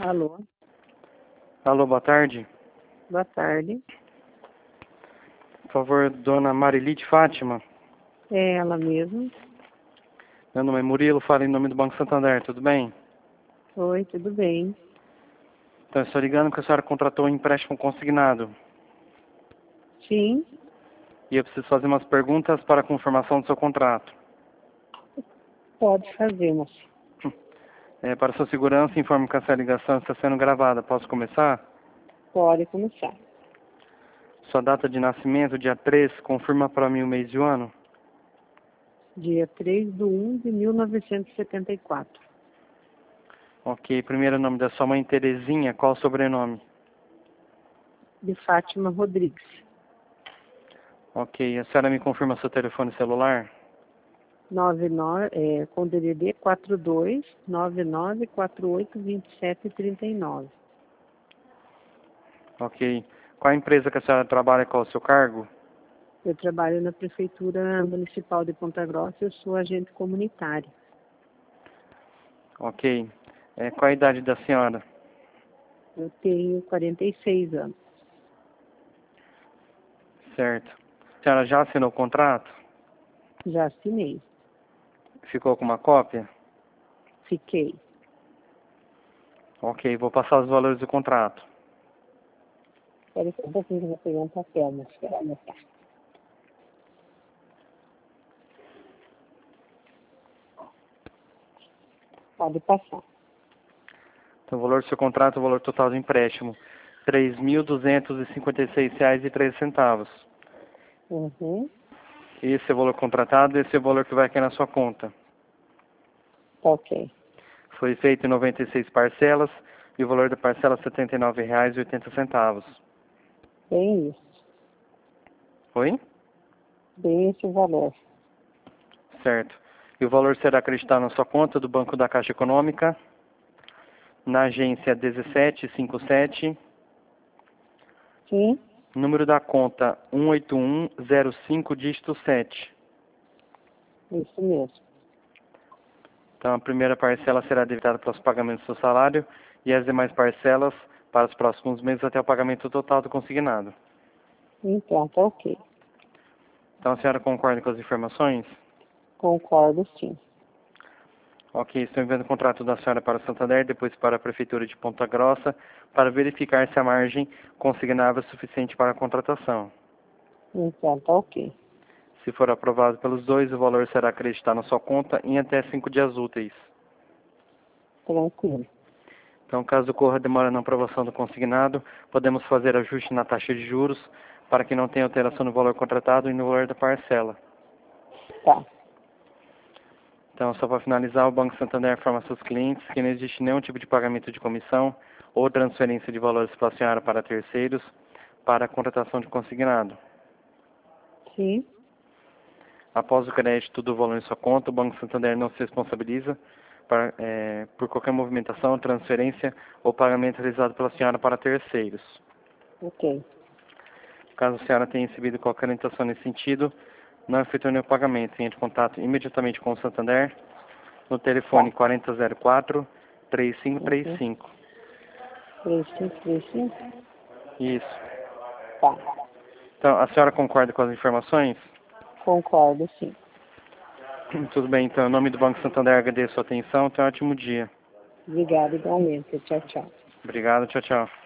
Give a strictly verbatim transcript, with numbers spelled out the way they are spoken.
Alô, Alô, boa tarde. boa tarde. Por favor, dona Marilide Fátima. É ela mesma. Meu nome é Murilo, falo em nome do Banco Santander, tudo bem? Oi, tudo bem? Então, eu estou ligando porque a senhora contratou um empréstimo consignado. Sim, E eu preciso fazer umas perguntas para a confirmação do seu contrato. pode fazer, moça. É, para sua segurança, informo que essa ligação está sendo gravada. Posso começar? Pode começar. Sua data de nascimento, dia três, confirma para mim o mês e o ano. Dia três de um de mil novecentos e setenta e quatro. Ok, primeiro nome da sua mãe, Terezinha, qual o sobrenome? De Fátima Rodrigues. Ok, a senhora me confirma seu telefone celular? nove nove, é, com D D D quatro dois nove nove quatro oito dois sete três nove. Ok. Qual a empresa que a senhora trabalha, qual o seu cargo? Eu trabalho na Prefeitura Municipal de Ponta Grossa, eu sou agente comunitário. Ok. É, qual a idade da senhora? Eu tenho quarenta e seis anos. Certo. A senhora já assinou o contrato? Já assinei. Ficou com uma cópia? Fiquei. Ok, vou passar os valores do contrato. Espera só um pouquinho que eu vou pegar um papel, mas espera anotar. Pode passar. Então, o valor do seu contrato, o valor total do empréstimo, três mil duzentos e cinquenta e seis reais e treze centavos. Uhum. Esse é o valor contratado, esse é o valor que vai cair na sua conta. Tá ok. Foi feito em noventa e seis parcelas e o valor da parcela é setenta e nove reais e oitenta centavos. Bem isso. Oi? Bem esse valor. Certo. E o valor será acreditado na sua conta do Banco da Caixa Econômica, na agência dezessete cinquenta e sete, Sim, número da conta um oito um zero cinco, dígito sete. isso mesmo. Então, a primeira parcela será debitada para os pagamentos do seu salário e as demais parcelas para os próximos meses até o pagamento total do consignado. Então, tá ok. Então, a senhora concorda com as informações? Concordo, sim. Ok, estou enviando o contrato da senhora para o Santander, depois para a Prefeitura de Ponta Grossa, para verificar se a margem consignável é suficiente para a contratação. Então, tá ok. Se for aprovado pelos dois, o valor será acreditado na sua conta em até cinco dias úteis. Tranquilo. Então, caso ocorra demora na aprovação do consignado, podemos fazer ajuste na taxa de juros para que não tenha alteração no valor contratado e no valor da parcela. Tá. Então, só para finalizar, o Banco Santander informa a seus clientes que não existe nenhum tipo de pagamento de comissão ou transferência de valores para a senhora para terceiros para a contratação de consignado. Sim. Após o crédito do valor em sua conta, o Banco Santander não se responsabiliza para, é, por qualquer movimentação, transferência ou pagamento realizado pela senhora para terceiros. Ok. Caso a senhora tenha recebido qualquer orientação nesse sentido, não efetue nenhum pagamento. Entre em contato imediatamente com o Santander no telefone Tá. quarenta zero quatro, três cinco três Uhum. cinco. três cinco três cinco? Isso. Tá. Então, a senhora concorda com as informações? Concordo, sim. Tudo bem, então, em nome do Banco Santander, agradeço a sua atenção. Tenha um ótimo dia. Obrigada igualmente. Tchau, tchau. Obrigado, tchau, tchau.